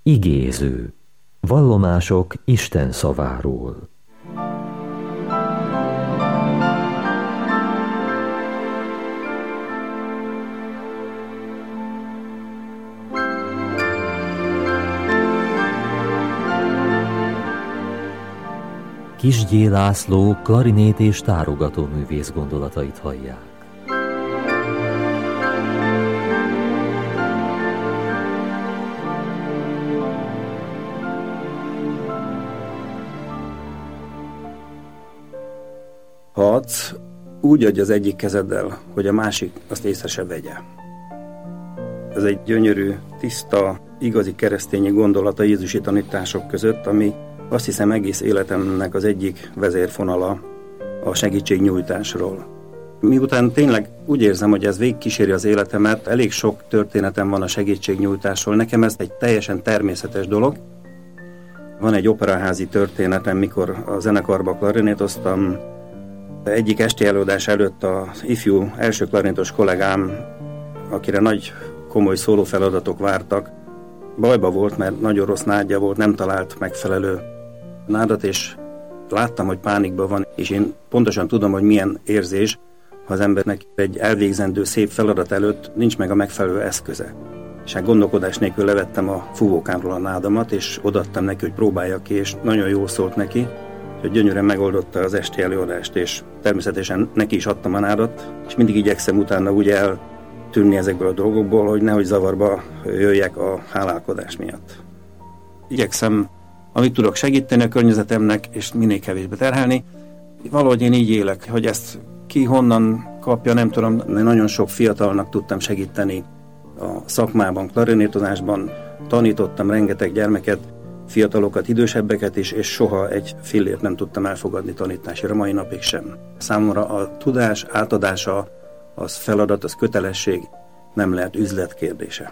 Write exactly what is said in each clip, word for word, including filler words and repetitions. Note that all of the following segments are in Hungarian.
Igéző. Vallomások Isten szaváról. Kis Gyél László klarinét és tárogató művész gondolatait hallják. Ha adsz, úgy adj az egyik kezeddel, hogy a másik azt észre se vegye. Ez egy gyönyörű, tiszta, igazi keresztényi gondolata jézusi tanítások között, ami azt hiszem egész életemnek az egyik vezérfonala a segítségnyújtásról. Miután tényleg úgy érzem, hogy ez végigkíséri az életemet, elég sok történetem van a segítségnyújtásról. Nekem ez egy teljesen természetes dolog. Van egy operaházi történetem, mikor a zenekarba klarinétoztam. Egyik esti előadás előtt az ifjú első klarinétos kollégám, akire nagy komoly szólófeladatok vártak, bajba volt, mert nagyon rossz nádja volt, nem talált megfelelő nádat, és láttam, hogy pánikban van, és én pontosan tudom, hogy milyen érzés, ha az embernek egy elvégzendő szép feladat előtt nincs meg a megfelelő eszköze. És hát gondolkodás nélkül levettem a fúvókámról a nádamat, és odaadtam neki, hogy próbálja ki, és nagyon jól szólt neki, hogy gyönyörűen megoldotta az esti előadást, és természetesen neki is adtam a nádat, és mindig igyekszem utána úgy eltűnni ezekből a dolgokból, hogy nehogy zavarba jöjjek a hálálkodás miatt. Igyekszem, amit tudok, segíteni a környezetemnek, és minél kevésbé terhelni. Valahogy én így élek, hogy ezt ki honnan kapja, nem tudom, de nagyon sok fiatalnak tudtam segíteni a szakmában, klarinétozásban, tanítottam rengeteg gyermeket, fiatalokat, idősebbeket is, és soha egy fillért nem tudtam elfogadni tanításra, mai napig sem. Számomra a tudás átadása, az feladat, az kötelesség, nem lehet üzlet kérdése.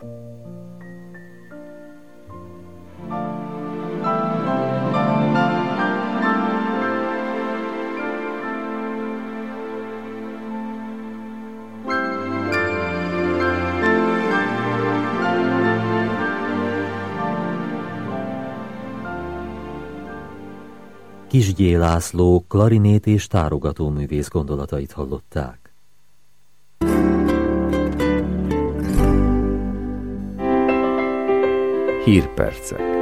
Kis Gyél László klarinét és tárogató művész gondolatait hallották. Hírpercek.